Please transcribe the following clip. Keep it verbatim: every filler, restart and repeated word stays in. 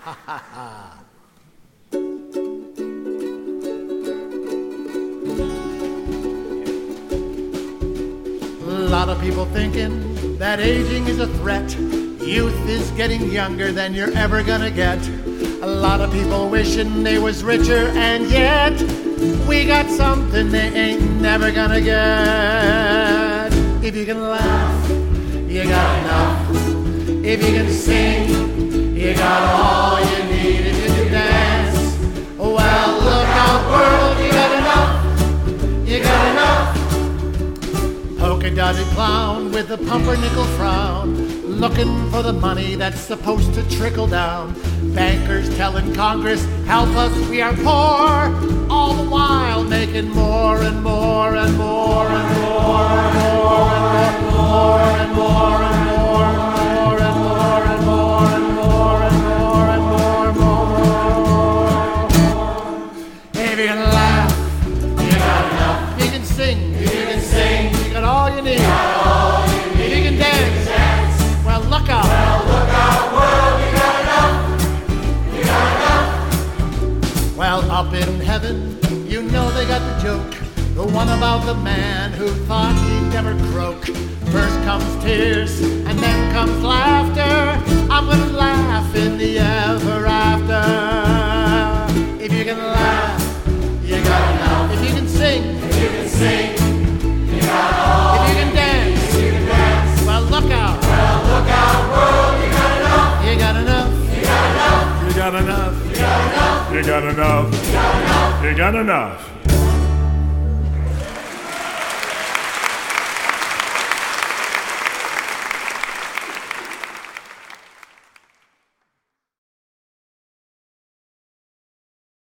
A lot of people thinking that aging is a threat. Youth is getting younger than you're ever gonna get. A lot of people wishing they was richer, and yet we got something they ain't never gonna get. If you can laugh, you got enough. If you can sing, you got all you need. If you can dance, well, look out, world, you got enough. You got enough. Polka-dotted clown with a pumpernickel frown, looking for the money that's supposed to trickle down. Bankers telling Congress, help us, we are poor, all the while making more and more and more and more and more and more and more and more and more and more and more and more and more and more and more. If you can laugh, you got enough. If you can sing, if you can sing, you got all you need. If you can dance, well, look out. Well, look out, world, you got enough. You got enough. Well, up in heaven, you know they got the joke. The one about the man who thought he'd never croak. First comes tears, and then comes laughter. I'm gonna laugh in the ever after. If you can laugh, you got enough. If you can sing, if you can sing, you got all. If you can dance, if you can dance, well, look out. Well, look out, world, you got enough. You got enough. You got enough. You got enough. You got enough. You got enough. You got enough. You got enough.